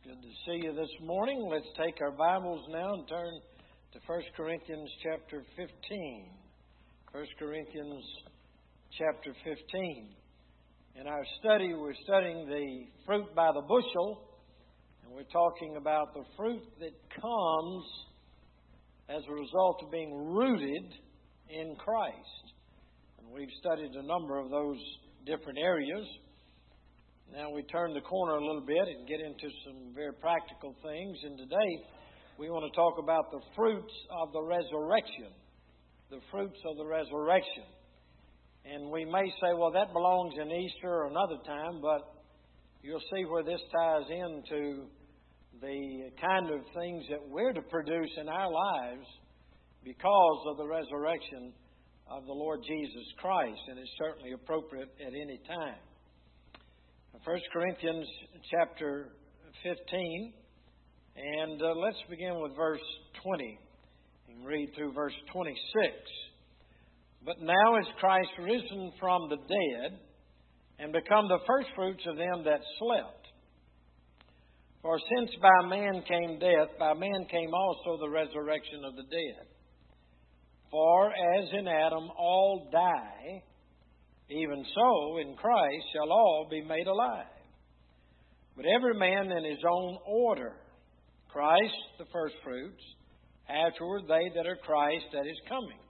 Good to see you this morning. Let's take our Bibles now and turn to 1 Corinthians chapter 15. 1 Corinthians chapter 15. In our study, we're studying the fruit by the bushel, and we're talking about the fruit that comes as a result of being rooted in Christ. And we've studied a number of those different areas. Now we turn the corner a little bit and get into some very practical things. And today we want to talk about the fruits of the resurrection. The fruits of the resurrection. And we may say, well, that belongs in Easter or another time, but you'll see where this ties into the kind of things that we're to produce in our lives because of the resurrection of the Lord Jesus Christ. And it's certainly appropriate at any time. 1 Corinthians chapter 15, and let's begin with verse 20 and read through verse 26. But now is Christ risen from the dead and become the firstfruits of them that slept. For since by man came death, by man came also the resurrection of the dead. For as in Adam all die, even so, in Christ shall all be made alive. But every man in his own order. Christ the firstfruits, afterward they that are Christ that is coming.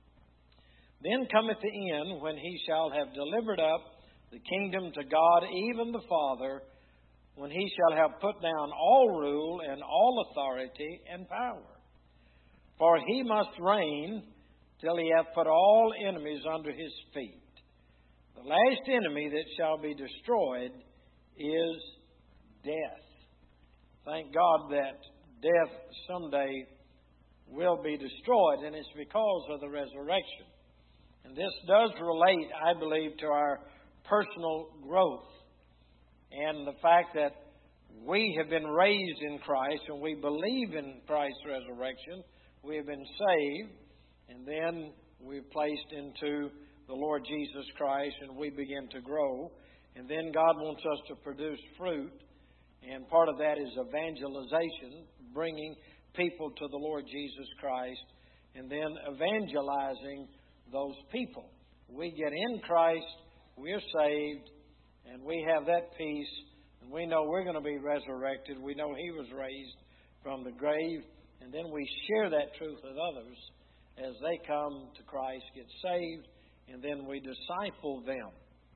Then cometh the end, when he shall have delivered up the kingdom to God, even the Father, when he shall have put down all rule and all authority and power. For he must reign till he hath put all enemies under his feet. The last enemy that shall be destroyed is death. Thank God that death someday will be destroyed, and it's because of the resurrection. And this does relate, I believe, to our personal growth and the fact that we have been raised in Christ and we believe in Christ's resurrection. We have been saved, and then we're placed into the Lord Jesus Christ, and we begin to grow. And then God wants us to produce fruit, and part of that is evangelization, bringing people to the Lord Jesus Christ, and then evangelizing those people. We get in Christ, we're saved, and we have that peace, and we know we're going to be resurrected. We know He was raised from the grave, and then we share that truth with others as they come to Christ, get saved, and then we disciple them.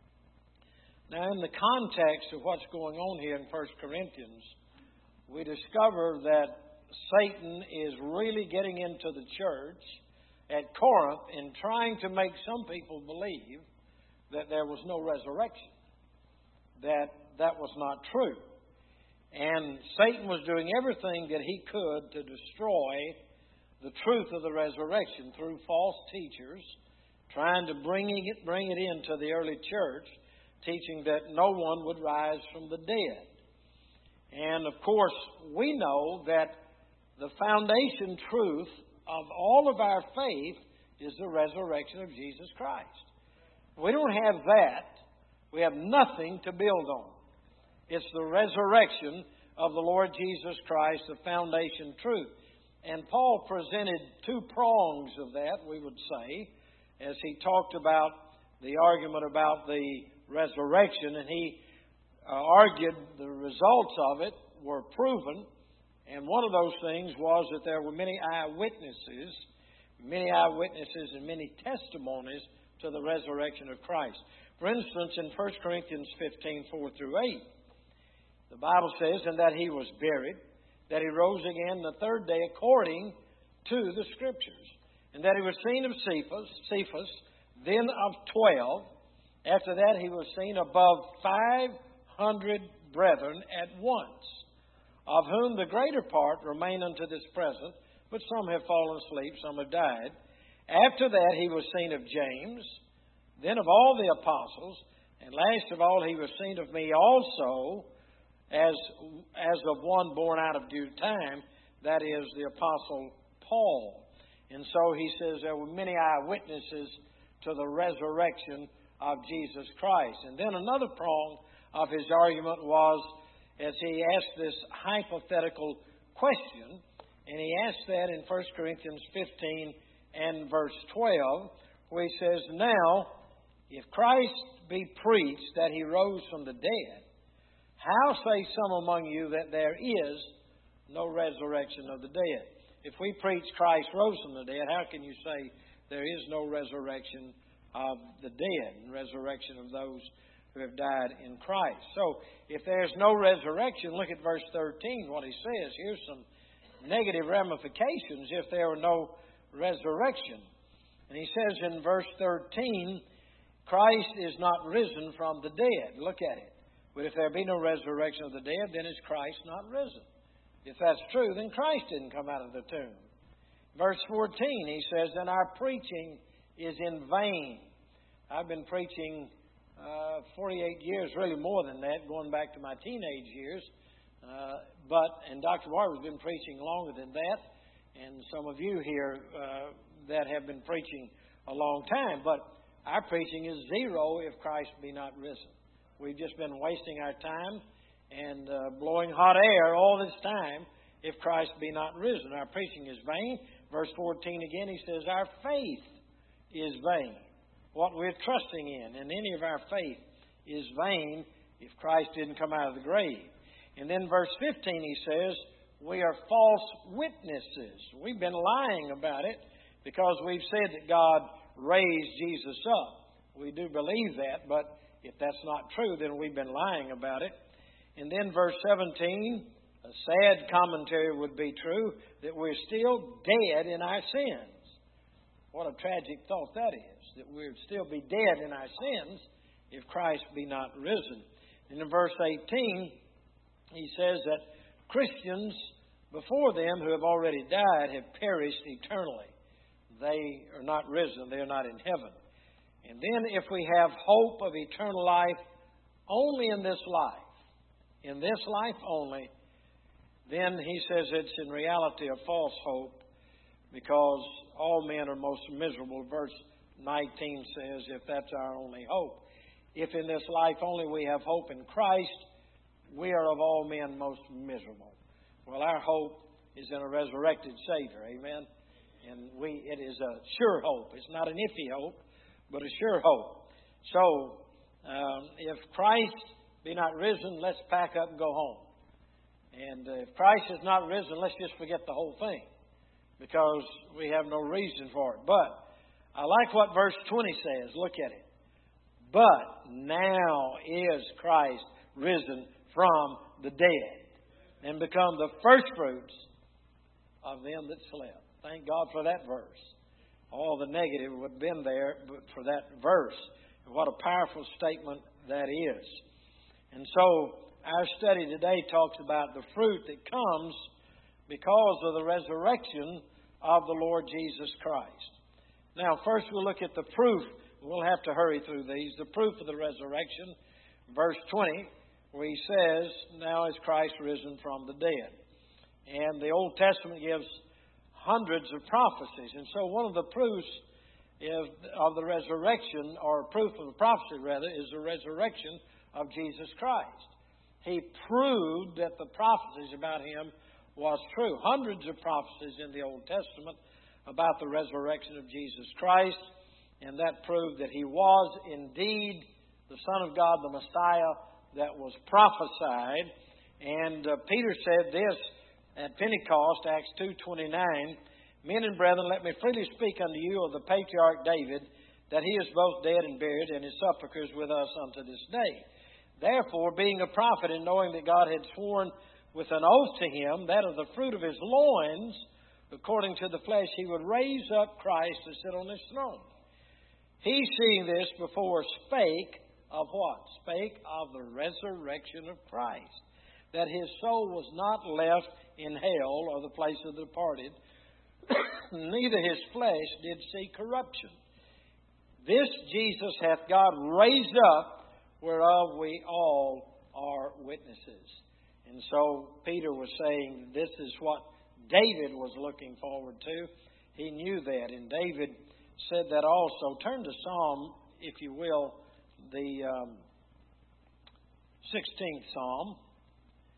Now, in the context of what's going on here in 1 Corinthians, we discover that Satan is really getting into the church at Corinth and trying to make some people believe that there was no resurrection, that was not true. And Satan was doing everything that he could to destroy the truth of the resurrection through false teachers, trying to bring it into the early church, teaching that no one would rise from the dead. And of course, we know that the foundation truth of all of our faith is the resurrection of Jesus Christ. If we don't have that, we have nothing to build on. It's the resurrection of the Lord Jesus Christ, the foundation truth. And Paul presented two prongs of that, we would say, as he talked about the argument about the resurrection, and he argued the results of it were proven, and one of those things was that there were many eyewitnesses and many testimonies to the resurrection of Christ. For instance, in 1 Corinthians 15, 4 through 8, the Bible says, "And that he was buried, that he rose again the third day according to the Scriptures. And that he was seen of Cephas, then of 12. After that he was seen above 500 brethren at once, of whom the greater part remain unto this present, but some have fallen asleep, some have died. After that he was seen of James, then of all the apostles, and last of all he was seen of me also, as of one born out of due time, that is the Apostle Paul." And so he says there were many eyewitnesses to the resurrection of Jesus Christ. And then another prong of his argument was, as he asked this hypothetical question. And he asked that in 1 Corinthians 15 and verse 12, where he says, "Now, if Christ be preached that he rose from the dead, how say some among you that there is no resurrection of the dead?" If we preach Christ rose from the dead, how can you say there is no resurrection of the dead and resurrection of those who have died in Christ? So, if there's no resurrection, look at verse 13, what he says. Here's some negative ramifications if there were no resurrection. And he says in verse 13, Christ is not risen from the dead. Look at it. But if there be no resurrection of the dead, then is Christ not risen? If that's true, then Christ didn't come out of the tomb. Verse 14, he says, "And our preaching is in vain." I've been preaching 48 years, really more than that, going back to my teenage years. And Dr. Barber's been preaching longer than that. And some of you here that have been preaching a long time. But our preaching is zero if Christ be not risen. We've just been wasting our time and blowing hot air all this time if Christ be not risen. Our preaching is vain. Verse 14 again, he says, our faith is vain. What we're trusting in, and any of our faith is vain if Christ didn't come out of the grave. And then verse 15 he says, we are false witnesses. We've been lying about it because we've said that God raised Jesus up. We do believe that, but if that's not true, then we've been lying about it. And then verse 17, a sad commentary would be true, that we're still dead in our sins. What a tragic thought that is, that we'd still be dead in our sins if Christ be not risen. And in verse 18, he says that Christians before them who have already died have perished eternally. They are not risen. They are not in heaven. And then if we have hope of eternal life only in this life only, then he says it's in reality a false hope, because all men are most miserable. Verse 19 says, if that's our only hope. If in this life only we have hope in Christ, we are of all men most miserable. Well, our hope is in a resurrected Savior, amen? And it is a sure hope. It's not an iffy hope, but a sure hope. So, if Christ be not risen, let's pack up and go home. And if Christ is not risen, let's just forget the whole thing, because we have no reason for it. But I like what verse 20 says. Look at it. But now is Christ risen from the dead and become the firstfruits of them that slept. Thank God for that verse. All the negative would have been there for that verse. And what a powerful statement that is. And so our study today talks about the fruit that comes because of the resurrection of the Lord Jesus Christ. Now, first we'll look at the proof. We'll have to hurry through these. The proof of the resurrection, verse 20, where he says, now is Christ risen from the dead. And the Old Testament gives hundreds of prophecies. And so one of the proofs of the resurrection, or proof of the prophecy rather, is the resurrection of Jesus Christ. He proved that the prophecies about Him was true. Hundreds of prophecies in the Old Testament about the resurrection of Jesus Christ. And that proved that He was indeed the Son of God, the Messiah that was prophesied. And Peter said this at Pentecost, Acts 2:29, men and brethren, let me freely speak unto you of the patriarch David, that he is both dead and buried, and his sepulchre is with us unto this day. Therefore, being a prophet, and knowing that God had sworn with an oath to him, that of the fruit of his loins, according to the flesh, he would raise up Christ to sit on his throne. He, seeing this before, spake of what? Spake of the resurrection of Christ, that his soul was not left in hell, or the place of the departed, neither his flesh did see corruption. This Jesus hath God raised up, whereof we all are witnesses. And so Peter was saying this is what David was looking forward to. He knew that, and David said that also. Turn to Psalm, if you will, the 16th Psalm.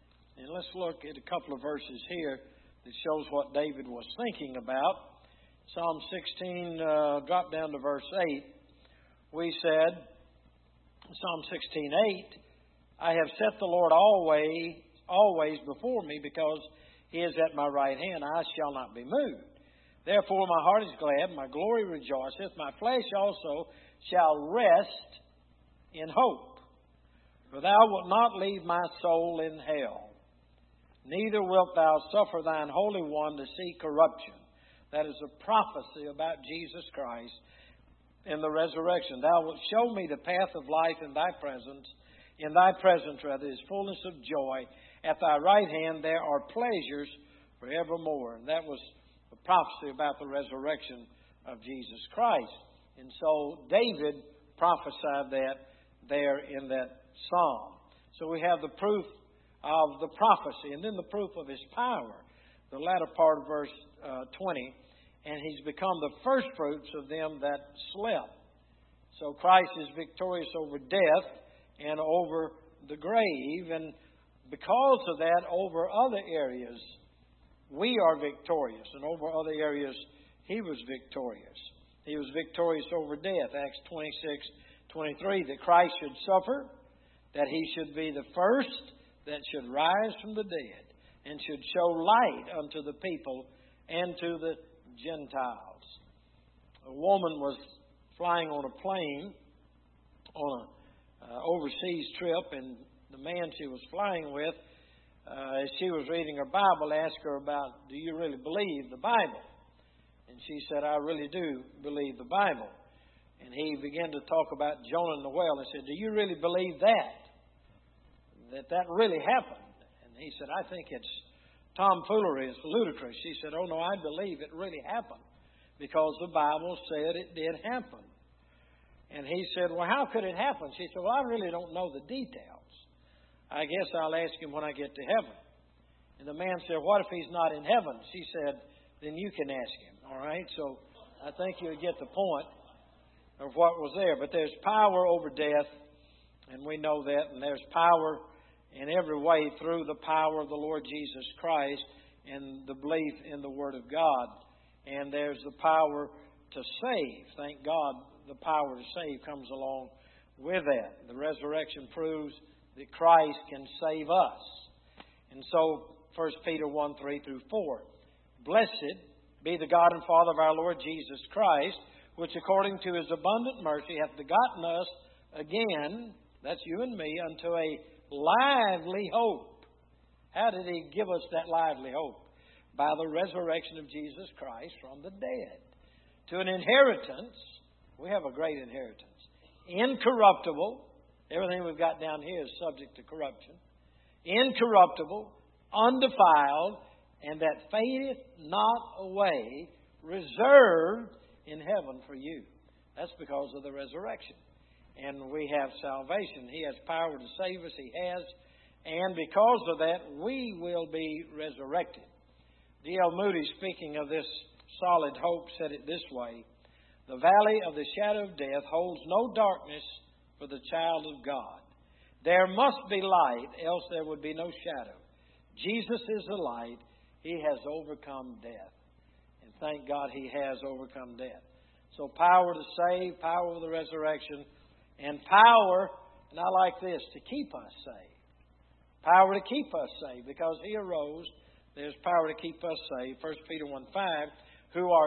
And let's look at a couple of verses here that shows what David was thinking about. Psalm 16, drop down to verse 8. We said, Psalm 16:8, I have set the Lord always before me, because He is at my right hand. I shall not be moved. Therefore my heart is glad, my glory rejoiceth, my flesh also shall rest in hope. For Thou wilt not leave my soul in hell, neither wilt Thou suffer Thine Holy One to see corruption. That is a prophecy about Jesus Christ in the resurrection. Thou wilt show me the path of life in Thy presence. In Thy presence, rather, is fullness of joy. At Thy right hand there are pleasures forevermore. And that was a prophecy about the resurrection of Jesus Christ. And so David prophesied that there in that psalm. So we have the proof of the prophecy, and then the proof of His power. The latter part of verse 20. And He's become the first fruits of them that slept. So Christ is victorious over death and over the grave. And because of that, over other areas, we are victorious. And over other areas, He was victorious. He was victorious over death. Acts 26:23, that Christ should suffer, that He should be the first that should rise from the dead, and should show light unto the people and to the Gentiles. A woman was flying on a plane on an overseas trip, and the man she was flying with, as she was reading her Bible, asked her about, do you really believe the Bible? And she said, I really do believe the Bible. And he began to talk about Jonah and the whale and said, do you really believe that really happened? And he said, I think it's tomfoolery, it's ludicrous. She said, oh no, I believe it really happened, because the Bible said it did happen. And he said, well, how could it happen? She said, well, I really don't know the details. I guess I'll ask him when I get to heaven. And the man said, what if he's not in heaven? She said, then you can ask him. All right? So I think you'll get the point of what was there. But there's power over death, and we know that. And there's power in every way through the power of the Lord Jesus Christ and the belief in the Word of God. And there's the power to save. Thank God the power to save comes along with that. The resurrection proves that Christ can save us. And so 1 Peter 1:3-4. Blessed be the God and Father of our Lord Jesus Christ, which according to His abundant mercy hath begotten us again, that's you and me, unto a lively hope. How did He give us that lively hope? By the resurrection of Jesus Christ from the dead. To an inheritance, we have a great inheritance. Incorruptible, everything we've got down here is subject to corruption. Incorruptible, undefiled, and that fadeth not away, reserved in heaven for you. That's because of the resurrection. And we have salvation. He has power to save us. He has. And because of that, we will be resurrected. D.L. Moody, speaking of this solid hope, said it this way. The valley of the shadow of death holds no darkness for the child of God. There must be light, else there would be no shadow. Jesus is the light. He has overcome death. And thank God He has overcome death. So power to save, power of the resurrection, and power, and I like this, to keep us saved. Power to keep us saved, because He arose. There's power to keep us saved. 1 Peter 1:5, who are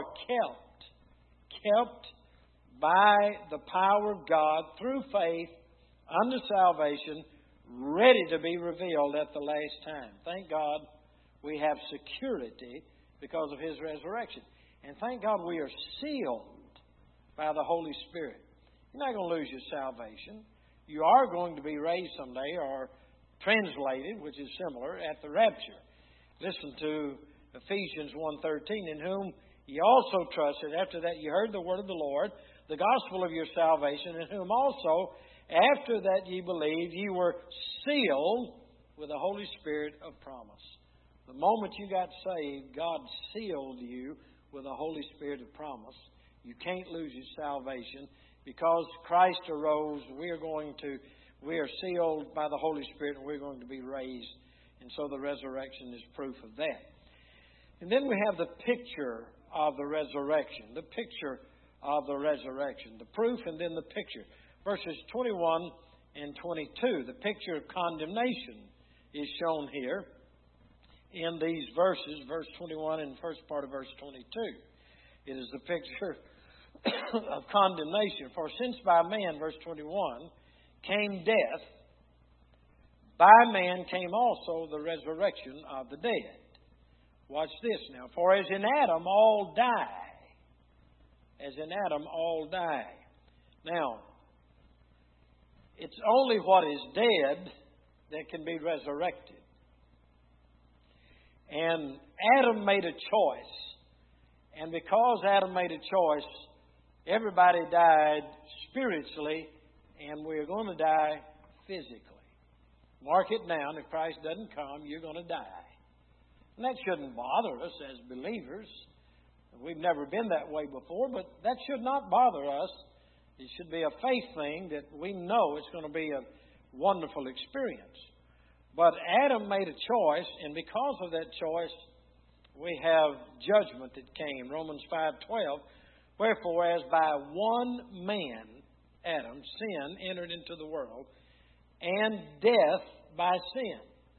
kept by the power of God through faith unto salvation, ready to be revealed at the last time. Thank God we have security because of His resurrection. And thank God we are sealed by the Holy Spirit. You're not going to lose your salvation. You are going to be raised someday, or translated, which is similar, at the rapture. Listen to Ephesians 1:13, in whom ye also trusted, after that ye heard the word of the Lord, the gospel of your salvation, in whom also, after that ye believed, ye were sealed with the Holy Spirit of promise. The moment you got saved, God sealed you with the Holy Spirit of promise. You can't lose your salvation. Because Christ arose, we are sealed by the Holy Spirit, and we're going to be raised. And so the resurrection is proof of that. And then we have the picture of the resurrection. The picture of the resurrection. The proof and then the picture. Verses 21 and 22. The picture of condemnation is shown here in these verses. Verse 21 and the first part of verse 22. It is the picture of condemnation. For since by man, verse 21, came death, by man came also the resurrection of the dead. Watch this now. For as in Adam all die. As in Adam all die. Now, it's only what is dead that can be resurrected. And Adam made a choice. And because Adam made a choice, everybody died spiritually, and we're going to die physically. Mark it down. If Christ doesn't come, you're going to die. And that shouldn't bother us as believers. We've never been that way before, but that should not bother us. It should be a faith thing that we know it's going to be a wonderful experience. But Adam made a choice, and because of that choice, we have judgment that came. Romans 5:12. Wherefore, as by one man, Adam, sin entered into the world, and death by sin.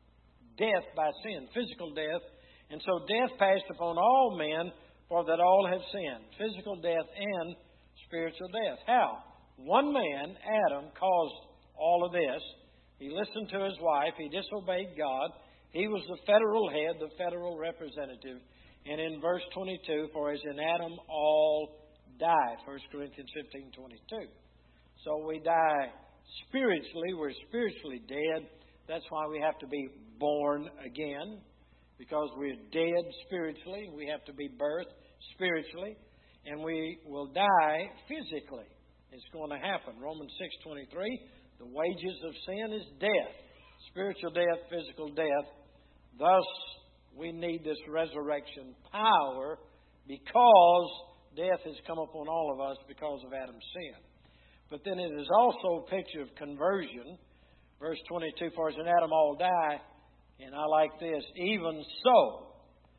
Death by sin, physical death. And so death passed upon all men, for that all have sinned. Physical death and spiritual death. How? One man, Adam, caused all of this. He listened to his wife. He disobeyed God. He was the federal head, the federal representative. And in verse 22, for as in Adam all died. 1 Corinthians 15:22. So we die spiritually. We're spiritually dead. That's why we have to be born again. Because we're dead spiritually. We have to be birthed spiritually. And we will die physically. It's going to happen. Romans 6:23. The wages of sin is death. Spiritual death, physical death. Thus, we need this resurrection power because death has come upon all of us because of Adam's sin. But then it is also a picture of conversion. Verse 22, for as in Adam all die, and I like this, even so,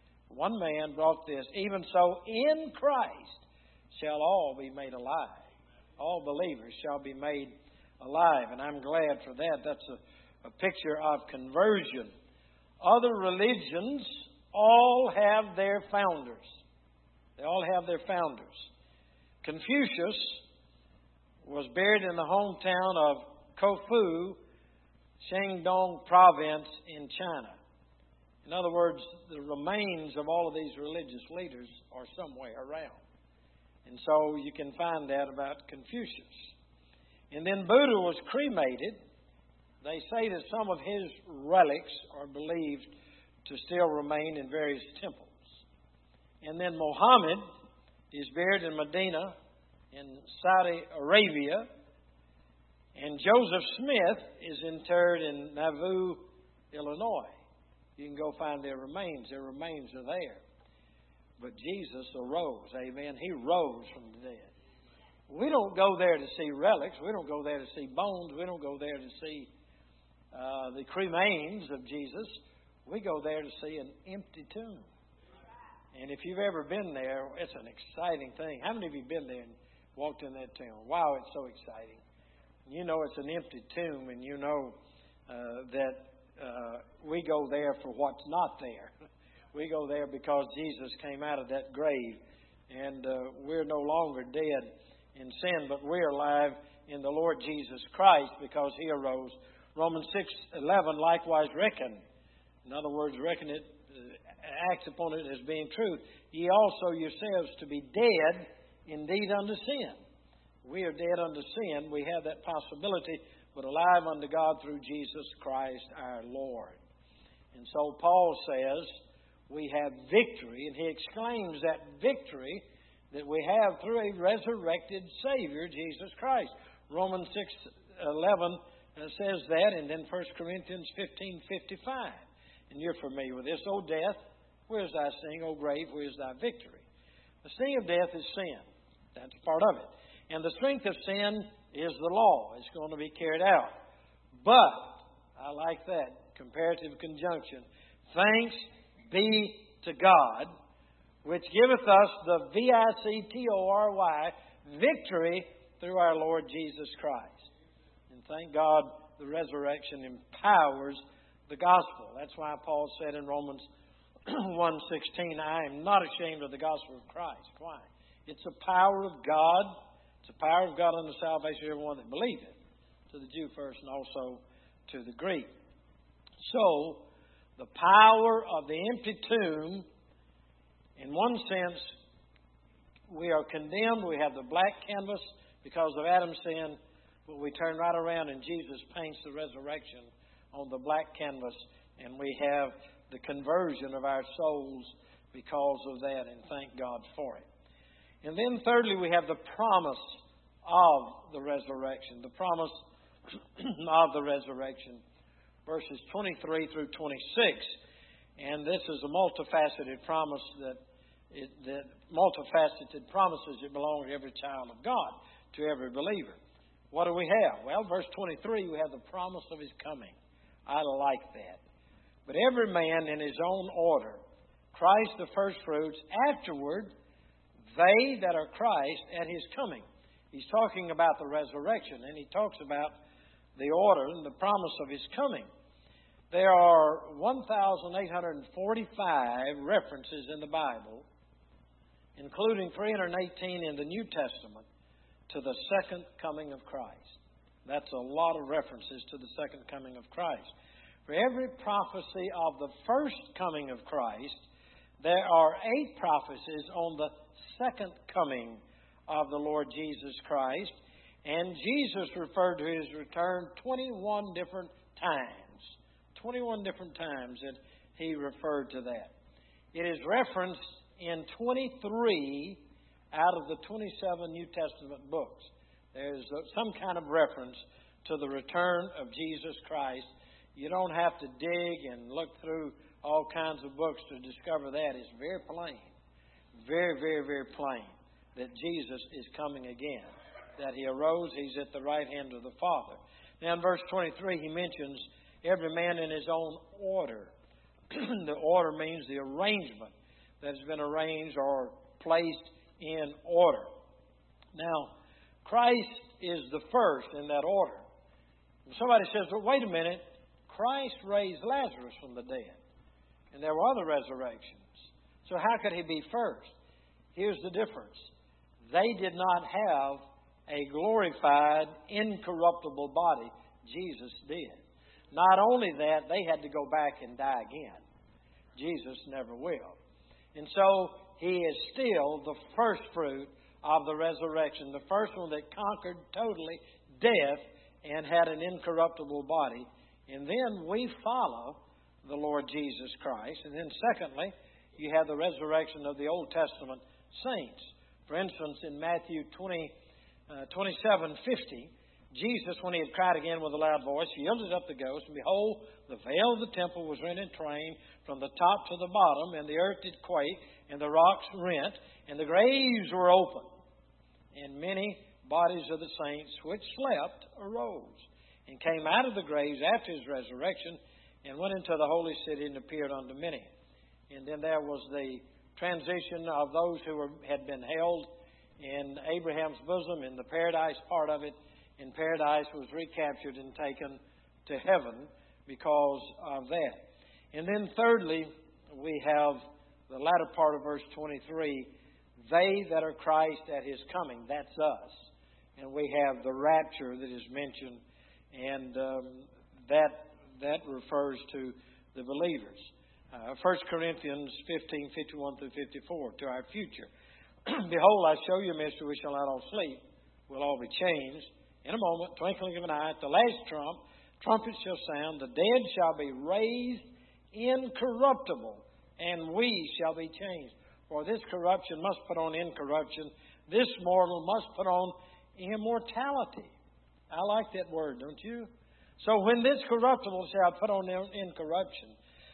one man brought this, even so in Christ shall all be made alive. All believers shall be made alive, and I'm glad for that. That's a picture of conversion. Other religions all have their founders. They all have their founders. Confucius was buried in the hometown of Koufu, Shandong province in China. In other words, the remains of all of these religious leaders are somewhere around. And so you can find that about Confucius. And then Buddha was cremated. They say that some of his relics are believed to still remain in various temples. And then Muhammad is buried in Medina in Saudi Arabia. And Joseph Smith is interred in Nauvoo, Illinois. You can go find their remains. Their remains are there. But Jesus arose. Amen. He rose from the dead. We don't go there to see relics. We don't go there to see bones. We don't go there to see the cremains of Jesus. We go there to see an empty tomb. And if you've ever been there, it's an exciting thing. How many of you have been there and walked in that tomb? Wow, it's so exciting. You know it's an empty tomb, and you know that we go there for what's not there. We go there because Jesus came out of that grave, and we're no longer dead in sin, but we're alive in the Lord Jesus Christ because He arose. Romans 6:11 likewise reckon. In other words, reckon it, acts upon it as being true. Ye also yourselves to be dead indeed unto sin. We are dead unto sin. We have that possibility, but alive unto God through Jesus Christ our Lord. And so Paul says we have victory, and he exclaims that victory that we have through a resurrected Savior, Jesus Christ. Romans 6:11 says that, and then 1 Corinthians 15:55. And you're familiar with this. O death, where's thy sting? O grave, where's thy victory? The sting of death is sin. That's part of it. And the strength of sin is the law. It's going to be carried out. But, I like that, comparative conjunction. Thanks be to God, which giveth us the victory, victory through our Lord Jesus Christ. And thank God the resurrection empowers the gospel. That's why Paul said in Romans 1:16, I am not ashamed of the gospel of Christ. Why? It's a power of God. It's a power of God unto salvation of everyone that believeth, to the Jew first and also to the Greek. So, the power of the empty tomb, in one sense, we are condemned. We have the black canvas because of Adam's sin, but we turn right around and Jesus paints the resurrection on the black canvas, and we have the conversion of our souls because of that, and thank God for it. And then thirdly, we have the promise of the resurrection. The promise of the resurrection. Verses 23 through 26. And this is a multifaceted promise that multifaceted promises that belong to every child of God, to every believer. What do we have? Well, verse 23, we have the promise of His coming. I like that. But every man in his own order, Christ the firstfruits, afterward, they that are Christ at His coming. He's talking about the resurrection, and he talks about the order and the promise of His coming. There are 1,845 references in the Bible, including 318 in the New Testament, to the second coming of Christ. That's a lot of references to the second coming of Christ. For every prophecy of the first coming of Christ, there are 8 prophecies on the second coming of the Lord Jesus Christ. And Jesus referred to His return 21 different times. 21 different times that He referred to that. It is referenced in 23 out of the 27 New Testament books. There's some kind of reference to the return of Jesus Christ. You don't have to dig and look through all kinds of books to discover that. It's very plain. Very, very, very plain that Jesus is coming again. That He arose, He's at the right hand of the Father. Now in verse 23 He mentions every man in his own order. The order means the arrangement that has been arranged or placed in order. Now, Christ is the first in that order. Somebody says, well, wait a minute. Christ raised Lazarus from the dead. And there were other resurrections. So how could He be first? Here's the difference. They did not have a glorified, incorruptible body. Jesus did. Not only that, they had to go back and die again. Jesus never will. And so He is still the first fruit of the resurrection. The first one that conquered totally death and had an incorruptible body. And then we follow the Lord Jesus Christ. And then secondly, you have the resurrection of the Old Testament saints. For instance, in Matthew 27:50, Jesus, when He had cried again with a loud voice, yielded up the ghost, and behold, the veil of the temple was rent in twain from the top to the bottom, and the earth did quake, and the rocks rent, and the graves were open. And many bodies of the saints which slept arose, and came out of the graves after His resurrection, and went into the holy city and appeared unto many. And then there was the transition of those who had been held in Abraham's bosom in the paradise part of it. And paradise was recaptured and taken to heaven because of that. And then thirdly, we have the latter part of verse 23. They that are Christ at His coming. That's us. And we have the rapture that is mentioned. And that refers to the believers. 1 Corinthians 15:51 through 54, to our future. Behold, I show you a mystery, we shall not all sleep. We'll all be changed. In a moment, twinkling of an eye, at the last trumpet shall sound, the dead shall be raised incorruptible, and we shall be changed. For this corruption must put on incorruption, this mortal must put on immortality. I like that word, don't you? So when this corruptible shall put on incorruption,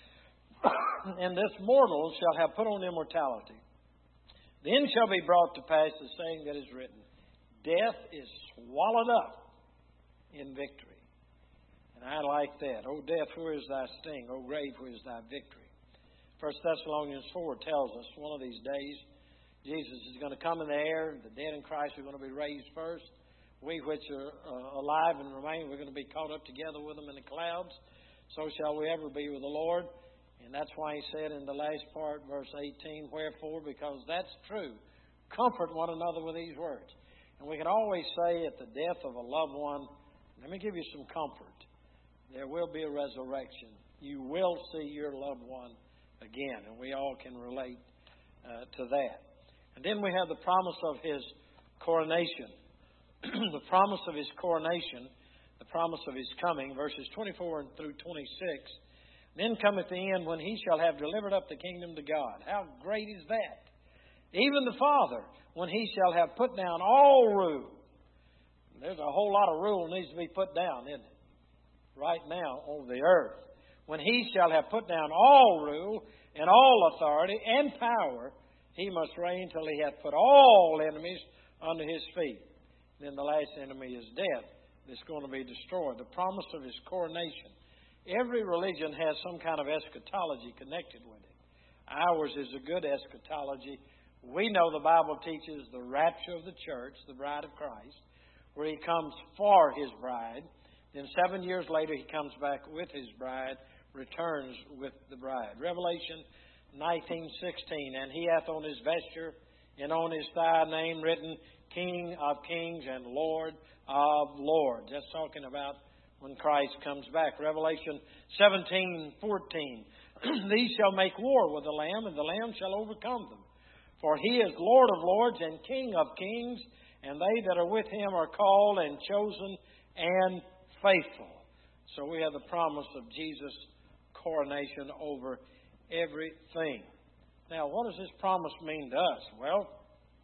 and this mortal shall have put on immortality, then shall be brought to pass the saying that is written, death is swallowed up in victory. And And I like that. O death, where is thy sting? O grave, where is thy victory? 1 Thessalonians 4 tells us one of these days Jesus is going to come in the air. The dead in Christ are going to be raised first. We which are alive and remain, we're going to be caught up together with them in the clouds. So shall we ever be with the Lord. And that's why he said in the last part, verse 18, wherefore, because that's true, comfort one another with these words. And we can always say at the death of a loved one, let me give you some comfort. There will be a resurrection. You will see your loved one again. And we all can relate to that. And then we have the promise of His coronation. The promise of His coronation, the promise of His coming, verses 24 through 26. Then cometh the end when He shall have delivered up the kingdom to God. How great is that? Even the Father, when He shall have put down all rule. There's a whole lot of rule needs to be put down, isn't it? Right now on the earth. When He shall have put down all rule and all authority and power, He must reign till He hath put all enemies under His feet. Then the last enemy is death. That's going to be destroyed. The promise of His coronation. Every religion has some kind of eschatology connected with it. Ours is a good eschatology. We know the Bible teaches the rapture of the church, the bride of Christ, where He comes for His bride. Then 7 years later, He comes back with His bride, returns with the bride. Revelation 19:16, and He hath on His vesture and on His thigh name written, King of kings and Lord of lords. That's talking about when Christ comes back. Revelation 17:14, these shall make war with the Lamb, and the Lamb shall overcome them. For He is Lord of lords and King of kings, and they that are with Him are called and chosen and faithful. So we have the promise of Jesus' coronation over everything. Now, what does this promise mean to us? Well,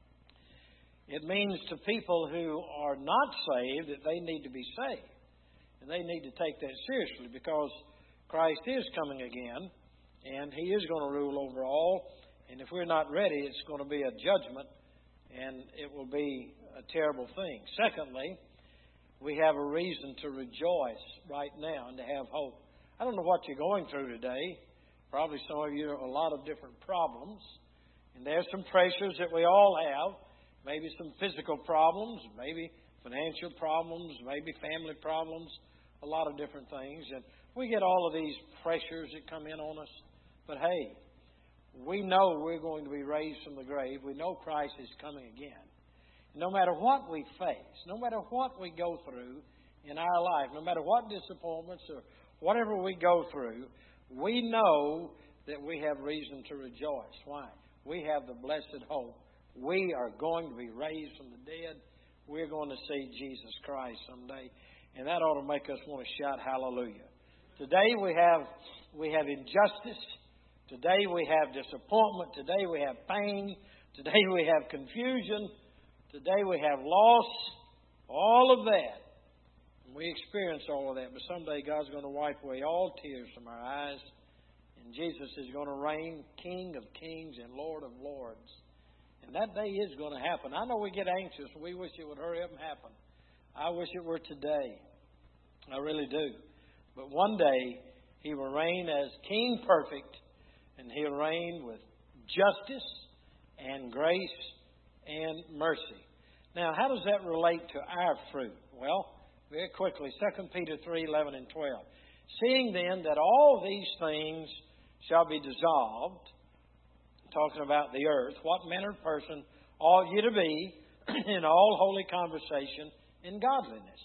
it means to people who are not saved that they need to be saved. And they need to take that seriously because Christ is coming again and He is going to rule over all. And if we're not ready, it's going to be a judgment and it will be a terrible thing. Secondly, we have a reason to rejoice right now and to have hope. I don't know what you're going through today. Probably some of you have a lot of different problems. And there's some pressures that we all have. Maybe some physical problems, maybe financial problems, maybe family problems, a lot of different things. And we get all of these pressures that come in on us. But hey, we know we're going to be raised from the grave. We know Christ is coming again. No matter what we face, no matter what we go through in our life, no matter what disappointments or whatever we go through, we know that we have reason to rejoice. Why? We have the blessed hope. We are going to be raised from the dead. We're going to see Jesus Christ someday. And that ought to make us want to shout hallelujah. Today we have injustice. Today we have disappointment. Today we have pain. Today we have confusion. Today we have loss. All of that. And we experience all of that. But someday God's going to wipe away all tears from our eyes. And Jesus is going to reign King of kings and Lord of lords. And that day is going to happen. I know we get anxious. We wish it would hurry up and happen. I wish it were today. I really do. But one day, He will reign as King perfect. And He'll reign with justice and grace and mercy. Now, how does that relate to our fruit? Well, very quickly, 2 Peter 3:11 and 12. Seeing then that all these things shall be dissolved, talking about the earth, what manner of person ought you to be in all holy conversation and godliness,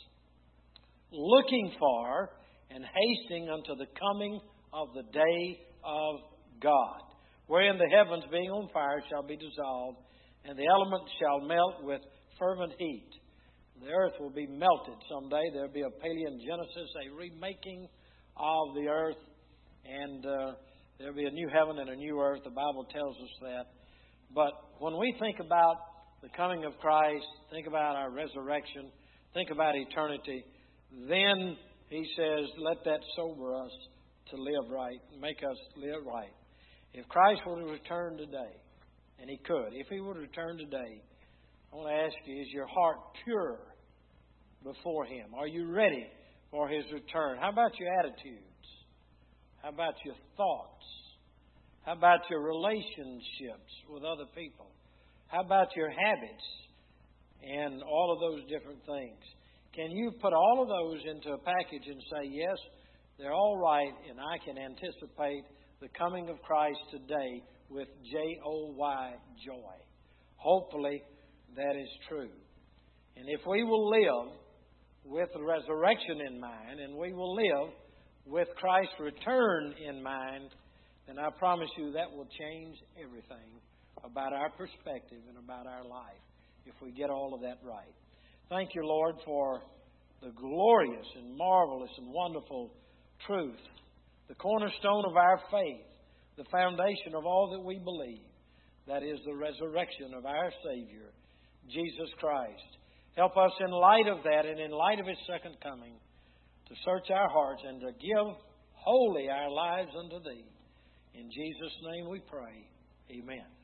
looking for and hasting unto the coming of the day of God, wherein the heavens being on fire shall be dissolved, and the elements shall melt with fervent heat. The earth will be melted someday. There will be a paleogenesis, a remaking of the earth, and there will be a new heaven and a new earth. The Bible tells us that. But when we think about the coming of Christ, think about our resurrection, think about eternity, then He says, let that sober us to live right, make us live right. If Christ were to return today, and He could, if He were to return today, I want to ask you, is your heart pure before Him? Are you ready for His return? How about your attitudes? How about your thoughts? How about your relationships with other people? How about your habits and all of those different things? Can you put all of those into a package and say, yes, they're all right, and I can anticipate the coming of Christ today with J-O-Y, joy? Hopefully, that is true. And if we will live with the resurrection in mind, and we will live with Christ's return in mind, then I promise you that will change everything about our perspective and about our life if we get all of that right. Thank you, Lord, for the glorious and marvelous and wonderful truth, the cornerstone of our faith, the foundation of all that we believe. That is the resurrection of our Savior, Jesus Christ. Help us in light of that and in light of His second coming to search our hearts and to give wholly our lives unto Thee. In Jesus' name we pray. Amen.